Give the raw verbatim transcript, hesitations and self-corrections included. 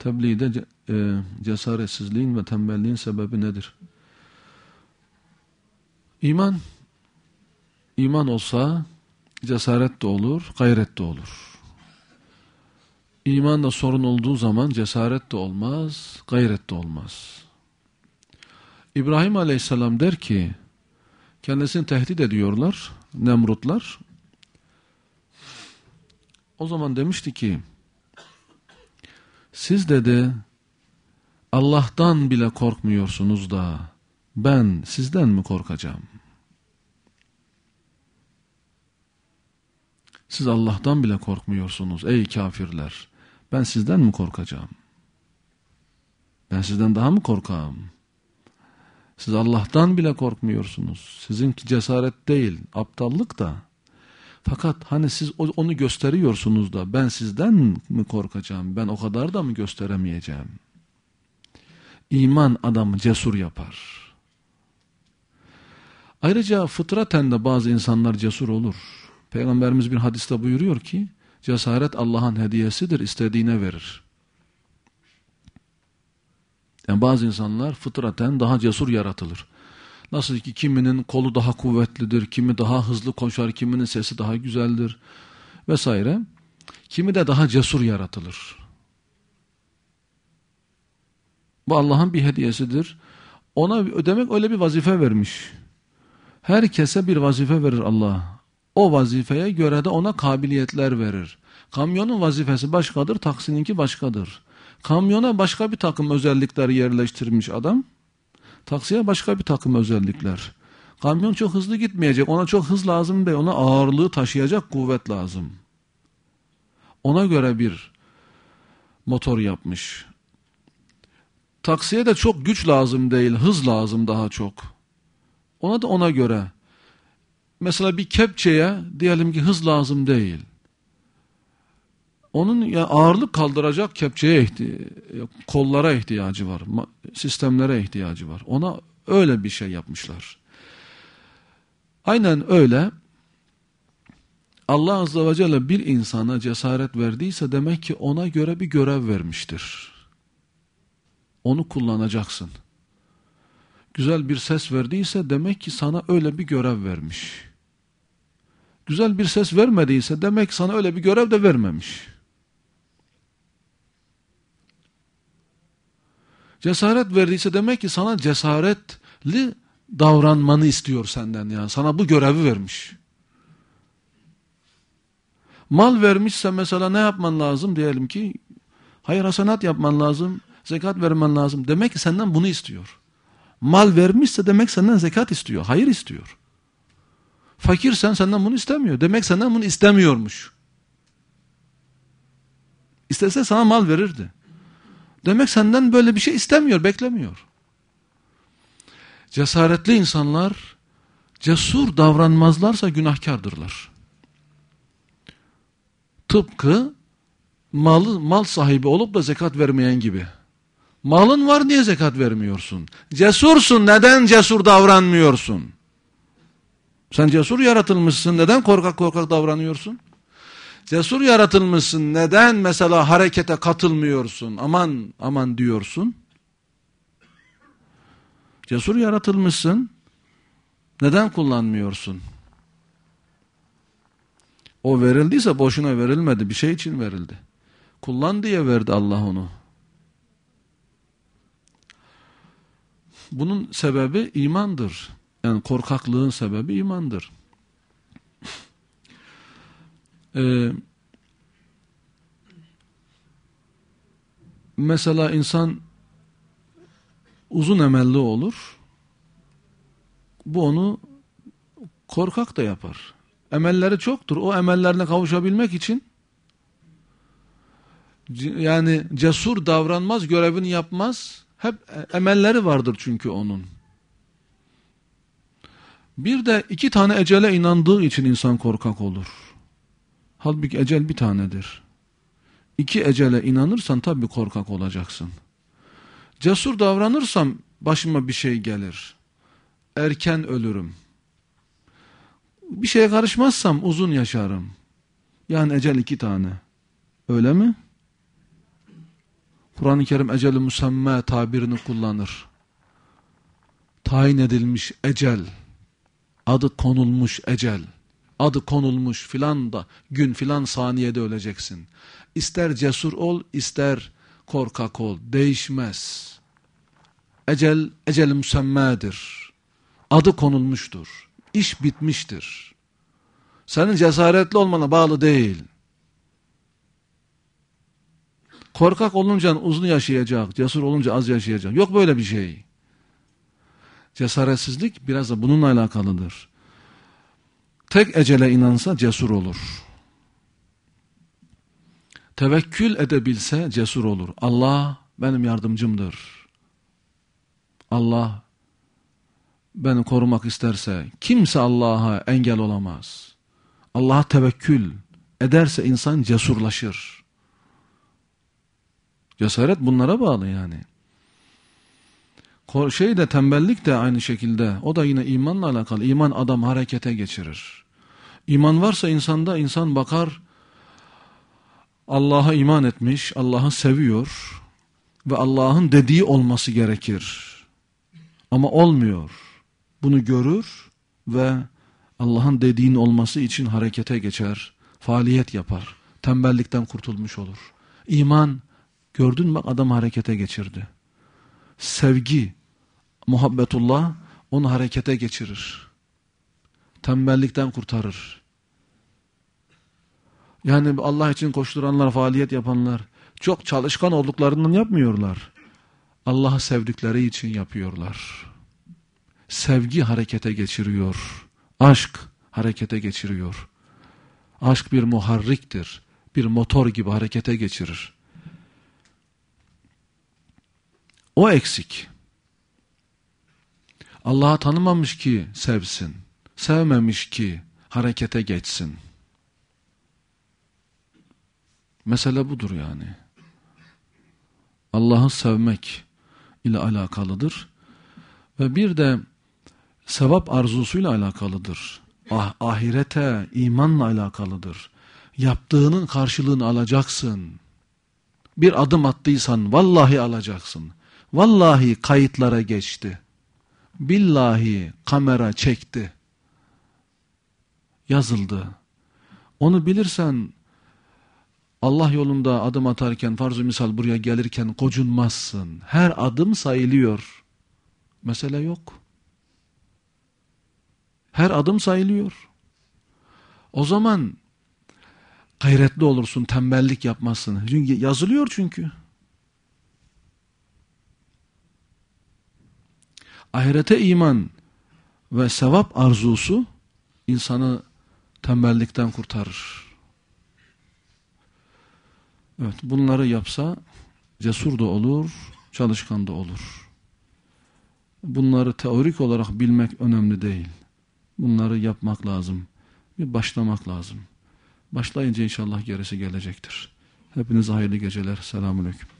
tebliğde ce, e, cesaretsizliğin ve tembelliğin sebebi nedir? İman, iman olsa cesaret de olur, gayret de olur. İmanda sorun olduğu zaman cesaret de olmaz, gayret de olmaz. İbrahim Aleyhisselam der ki, kendisini tehdit ediyorlar, Nemrutlar. O zaman demişti ki, siz dedi, Allah'tan bile korkmuyorsunuz da, ben sizden mi korkacağım? Siz Allah'tan bile korkmuyorsunuz ey kafirler. Ben sizden mi korkacağım? Ben sizden daha mı korkağım? Siz Allah'tan bile korkmuyorsunuz. Sizinki cesaret değil, aptallık da. Fakat hani siz onu gösteriyorsunuz da ben sizden mi korkacağım? Ben o kadar da mı gösteremeyeceğim? İman adamı cesur yapar. Ayrıca fıtraten de bazı insanlar cesur olur. Peygamberimiz bir hadiste buyuruyor ki, cesaret Allah'ın hediyesidir, istediğine verir. Yani bazı insanlar fıtraten daha cesur yaratılır. Nasıl ki kiminin kolu daha kuvvetlidir, kimi daha hızlı koşar, kiminin sesi daha güzeldir vesaire. Kimi de daha cesur yaratılır. Bu Allah'ın bir hediyesidir. Ona demek öyle bir vazife vermiş. Herkese bir vazife verir Allah. O vazifeye göre de ona kabiliyetler verir. Kamyonun vazifesi başkadır, taksininki başkadır. Kamyona başka bir takım özellikler yerleştirmiş adam. Taksiye başka bir takım özellikler. Kamyon çok hızlı gitmeyecek. Ona çok hız lazım değil. Ona ağırlığı taşıyacak kuvvet lazım. Ona göre bir motor yapmış. Taksiye de çok güç lazım değil. Hız lazım daha çok. Ona da ona göre. Mesela bir kepçeye diyelim ki hız lazım değil. Onun yani ağırlık kaldıracak kepçeye ihti kollara ihtiyacı var. Sistemlere ihtiyacı var. Ona öyle bir şey yapmışlar. Aynen öyle. Allah Azze ve Celle bir insana cesaret verdiyse demek ki ona göre bir görev vermiştir. Onu kullanacaksın. Güzel bir ses verdiyse demek ki sana öyle bir görev vermiş. Güzel bir ses vermediyse demek ki sana öyle bir görev de vermemiş. Cesaret verdiyse demek ki sana cesaretli davranmanı istiyor senden yani. Sana bu görevi vermiş. Mal vermişse mesela ne yapman lazım diyelim ki hayır hasenat yapman lazım, zekat vermen lazım. Demek ki senden bunu istiyor. Mal vermişse demek senden zekat istiyor, hayır istiyor. Fakirsen senden bunu istemiyor. Demek senden bunu istemiyormuş. İstese sana mal verirdi. Demek senden böyle bir şey istemiyor, beklemiyor. Cesaretli insanlar cesur davranmazlarsa günahkardırlar. Tıpkı malı, mal sahibi olup da zekat vermeyen gibi. Malın var niye zekat vermiyorsun? Cesursun, neden cesur davranmıyorsun? Sen cesur yaratılmışsın, neden korkak korkak davranıyorsun? Cesur yaratılmışsın, neden mesela harekete katılmıyorsun? Aman aman diyorsun. Cesur yaratılmışsın, neden kullanmıyorsun? O verildiyse boşuna verilmedi, bir şey için verildi. Kullan diye verdi Allah onu. Bunun sebebi imandır. Yani korkaklığın sebebi imandır. Ee, mesela insan uzun emelli olur. Bu onu korkak da yapar. Emelleri çoktur. O emellerine kavuşabilmek için yani cesur davranmaz, görevini yapmaz. Hep emelleri vardır çünkü onun. Bir de iki tane ecele inandığı için insan korkak olur. Halbuki ecel bir tanedir. İki ecele inanırsan tabii korkak olacaksın. Cesur davranırsam başıma bir şey gelir. Erken ölürüm. Bir şeye karışmazsam uzun yaşarım. Yani ecel iki tane. Öyle mi? Kur'an-ı Kerim ecel-i musamme tabirini kullanır. Tayin edilmiş ecel, adı konulmuş ecel, adı konulmuş filan da gün filan saniyede öleceksin. İster cesur ol, ister korkak ol, değişmez. Ecel, ecel-i musammedir. Adı konulmuştur. İş bitmiştir. Senin cesaretli olmana bağlı değil. Korkak olunca uzun yaşayacak, cesur olunca az yaşayacak. Yok böyle bir şey. Cesaretsizlik biraz da bununla alakalıdır. Tek ecele inansa cesur olur. Tevekkül edebilse cesur olur. Allah benim yardımcımdır. Allah beni korumak isterse kimse Allah'a engel olamaz. Allah'a tevekkül ederse insan cesurlaşır. Cesaret bunlara bağlı yani. Şey de tembellik de aynı şekilde. O da yine imanla alakalı. İman adam harekete geçirir. İman varsa insanda insan bakar Allah'a iman etmiş, Allah'ı seviyor ve Allah'ın dediği olması gerekir. Ama olmuyor. Bunu görür ve Allah'ın dediğinin olması için harekete geçer, faaliyet yapar. Tembellikten kurtulmuş olur. İman, gördün mü adam harekete geçirdi. Sevgi, muhabbetullah onu harekete geçirir. Tembellikten kurtarır. Yani Allah için koşturanlar, faaliyet yapanlar çok çalışkan olduklarından yapmıyorlar. Allah'ı sevdikleri için yapıyorlar. Sevgi harekete geçiriyor. Aşk harekete geçiriyor. Aşk bir muharriktir. Bir motor gibi harekete geçirir. O eksik. Allah'ı tanımamış ki sevsin. Sevmemiş ki harekete geçsin. Mesele budur yani. Allah'ı sevmek ile alakalıdır. Ve bir de sevap arzusuyla alakalıdır. Ah, ahirete, imanla alakalıdır. Yaptığının karşılığını alacaksın. Bir adım attıysan vallahi alacaksın. Vallahi kayıtlara geçti. Billahi kamera çekti. Yazıldı. Onu bilirsen Allah yolunda adım atarken, farz-ı misal buraya gelirken gocunmazsın. Her adım sayılıyor. Mesele yok. Her adım sayılıyor. O zaman gayretli olursun, tembellik yapmazsın. Çünkü yazılıyor çünkü. Ahirete iman ve sevap arzusu insanı tembellikten kurtarır. Evet, bunları yapsa cesur da olur, çalışkan da olur. Bunları teorik olarak bilmek önemli değil. Bunları yapmak lazım. Bir başlamak lazım. Başlayınca inşallah gerisi gelecektir. Hepinize hayırlı geceler. Selamünaleyküm.